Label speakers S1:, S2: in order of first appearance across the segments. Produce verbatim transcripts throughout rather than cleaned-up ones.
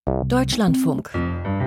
S1: Deutschlandfunk.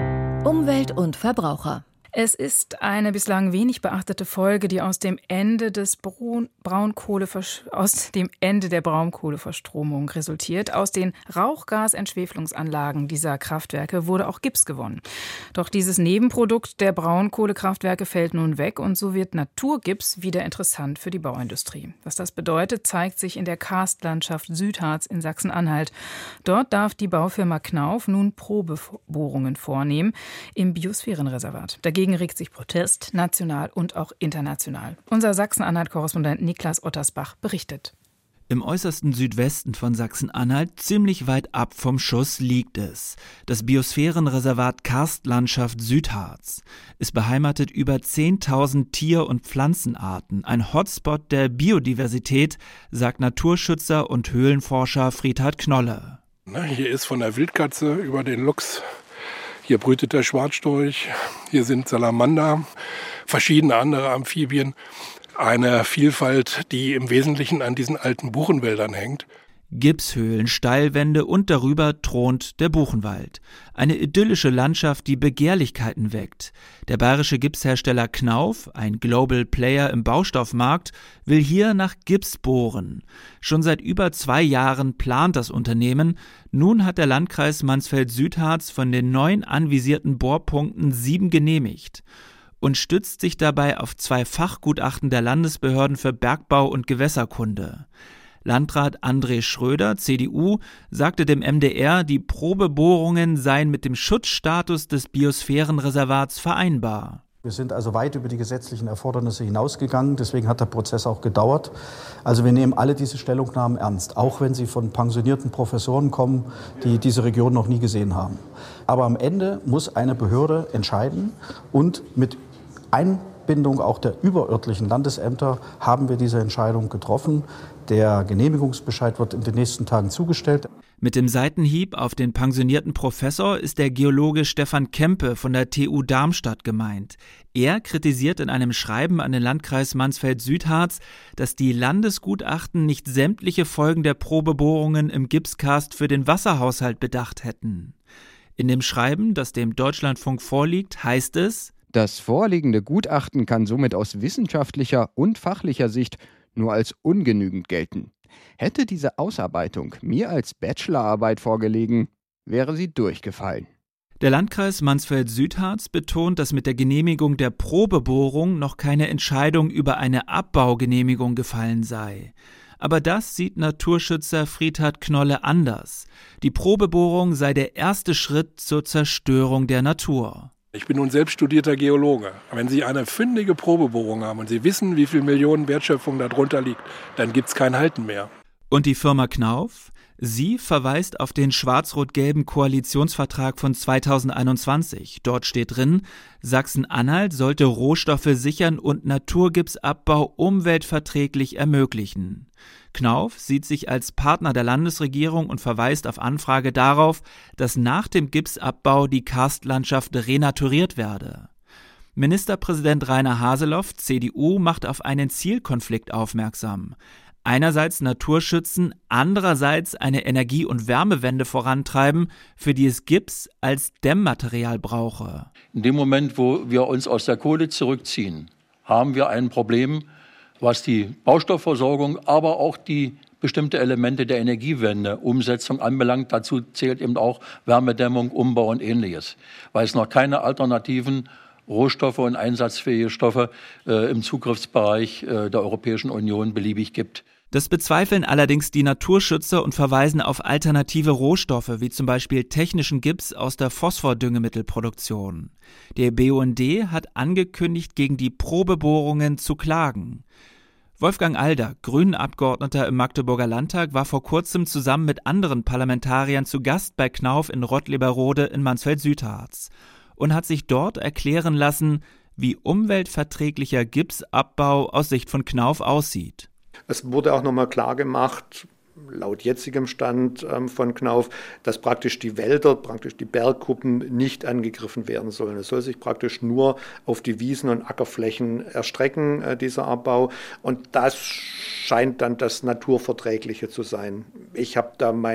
S1: Umwelt und Verbraucher.
S2: Es ist eine bislang wenig beachtete Folge, die aus dem Ende des Braun- Braunkohleversch- aus dem Ende der Braunkohleverstromung resultiert. Aus den Rauchgasentschwefelungsanlagen dieser Kraftwerke wurde auch Gips gewonnen. Doch dieses Nebenprodukt der Braunkohlekraftwerke fällt nun weg und so wird Naturgips wieder interessant für die Bauindustrie. Was das bedeutet, zeigt sich in der Karstlandschaft Südharz in Sachsen-Anhalt. Dort darf die Baufirma Knauf nun Probebohrungen vornehmen im Biosphärenreservat. Dagegen regt sich Protest, national und auch international. Unser Sachsen-Anhalt-Korrespondent Niklas Ottersbach berichtet.
S3: Im äußersten Südwesten von Sachsen-Anhalt, ziemlich weit ab vom Schuss, liegt es. Das Biosphärenreservat Karstlandschaft Südharz. Es beheimatet über zehntausend Tier- und Pflanzenarten. Ein Hotspot der Biodiversität, sagt Naturschützer und Höhlenforscher Friedhard Knolle.
S4: Na, hier ist von der Wildkatze über den Luchs. Hier brütet der Schwarzstorch, hier sind Salamander, verschiedene andere Amphibien. Eine Vielfalt, die im Wesentlichen an diesen alten Buchenwäldern hängt.
S3: Gipshöhlen, Steilwände und darüber thront der Buchenwald. Eine idyllische Landschaft, die Begehrlichkeiten weckt. Der bayerische Gipshersteller Knauf, ein Global Player im Baustoffmarkt, will hier nach Gips bohren. Schon seit über zwei Jahren plant das Unternehmen. Nun hat der Landkreis Mansfeld-Südharz von den neun anvisierten Bohrpunkten sieben genehmigt und stützt sich dabei auf zwei Fachgutachten der Landesbehörden für Bergbau und Gewässerkunde. Landrat André Schröder, C D U, sagte dem M D R, die Probebohrungen seien mit dem Schutzstatus des Biosphärenreservats vereinbar.
S5: Wir sind also weit über die gesetzlichen Erfordernisse hinausgegangen, deswegen hat der Prozess auch gedauert. Also wir nehmen alle diese Stellungnahmen ernst, auch wenn sie von pensionierten Professoren kommen, die diese Region noch nie gesehen haben. Aber am Ende muss eine Behörde entscheiden und mit Einbindung auch der überörtlichen Landesämter haben wir diese Entscheidung getroffen. Der Genehmigungsbescheid wird in den nächsten Tagen zugestellt.
S3: Mit dem Seitenhieb auf den pensionierten Professor ist der Geologe Stefan Kempe von der T U Darmstadt gemeint. Er kritisiert in einem Schreiben an den Landkreis Mansfeld-Südharz, dass die Landesgutachten nicht sämtliche Folgen der Probebohrungen im Gipskarst für den Wasserhaushalt bedacht hätten. In dem Schreiben, das dem Deutschlandfunk vorliegt, heißt es:
S6: Das vorliegende Gutachten kann somit aus wissenschaftlicher und fachlicher Sicht nur als ungenügend gelten. Hätte diese Ausarbeitung mir als Bachelorarbeit vorgelegen, wäre sie durchgefallen.
S3: Der Landkreis Mansfeld-Südharz betont, dass mit der Genehmigung der Probebohrung noch keine Entscheidung über eine Abbaugenehmigung gefallen sei. Aber das sieht Naturschützer Friedhard Knolle anders. Die Probebohrung sei der erste Schritt zur Zerstörung der Natur.
S4: Ich bin nun selbst studierter Geologe. Wenn Sie eine fündige Probebohrung haben und Sie wissen, wie viel Millionen Wertschöpfung darunter liegt, dann gibt es kein Halten mehr.
S3: Und die Firma Knauf? Sie verweist auf den schwarz-rot-gelben Koalitionsvertrag von zweitausendeinundzwanzig. Dort steht drin, Sachsen-Anhalt sollte Rohstoffe sichern und Naturgipsabbau umweltverträglich ermöglichen. Knauf sieht sich als Partner der Landesregierung und verweist auf Anfrage darauf, dass nach dem Gipsabbau die Karstlandschaft renaturiert werde. Ministerpräsident Rainer Haseloff, C D U, macht auf einen Zielkonflikt aufmerksam. Einerseits Naturschützen, andererseits eine Energie- und Wärmewende vorantreiben, für die es Gips als Dämmmaterial brauche.
S7: In dem Moment, wo wir uns aus der Kohle zurückziehen, haben wir ein Problem, was die Baustoffversorgung, aber auch die bestimmte Elemente der Energiewende, Umsetzung anbelangt. Dazu zählt eben auch Wärmedämmung, Umbau und Ähnliches, weil es noch keine alternativen Rohstoffe und einsatzfähige Stoffe äh, im Zugriffsbereich äh, der Europäischen Union beliebig gibt.
S3: Das bezweifeln allerdings die Naturschützer und verweisen auf alternative Rohstoffe, wie zum Beispiel technischen Gips aus der Phosphordüngemittelproduktion. Der B U N D hat angekündigt, gegen die Probebohrungen zu klagen. Wolfgang Alder, Grünen-Abgeordneter im Magdeburger Landtag, war vor kurzem zusammen mit anderen Parlamentariern zu Gast bei Knauf in Rottleberrode in Mansfeld-Südharz und hat sich dort erklären lassen, wie umweltverträglicher Gipsabbau aus Sicht von Knauf aussieht.
S8: Es wurde auch nochmal klar gemacht, laut jetzigem Stand ähm, von Knauf, dass praktisch die Wälder, praktisch die Bergkuppen nicht angegriffen werden sollen. Es soll sich praktisch nur auf die Wiesen und Ackerflächen erstrecken, äh, dieser Abbau. Und das scheint dann das Naturverträgliche zu sein. Ich habe da meine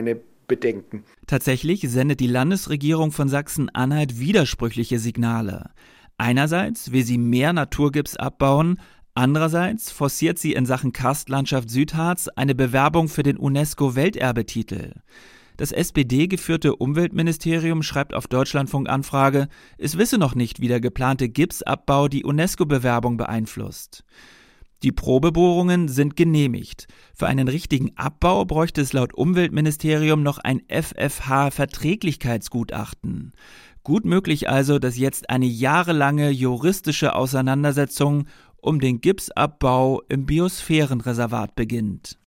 S8: bedenken.
S3: Tatsächlich sendet die Landesregierung von Sachsen-Anhalt widersprüchliche Signale. Einerseits will sie mehr Naturgips abbauen, andererseits forciert sie in Sachen Karstlandschaft Südharz eine Bewerbung für den UNESCO-Welterbetitel. Das S P D-geführte Umweltministerium schreibt auf Deutschlandfunk-Anfrage, es wisse noch nicht, wie der geplante Gipsabbau die UNESCO-Bewerbung beeinflusst. Die Probebohrungen sind genehmigt. Für einen richtigen Abbau bräuchte es laut Umweltministerium noch ein F F H-Verträglichkeitsgutachten. Gut möglich also, dass jetzt eine jahrelange juristische Auseinandersetzung um den Gipsabbau im Biosphärenreservat beginnt.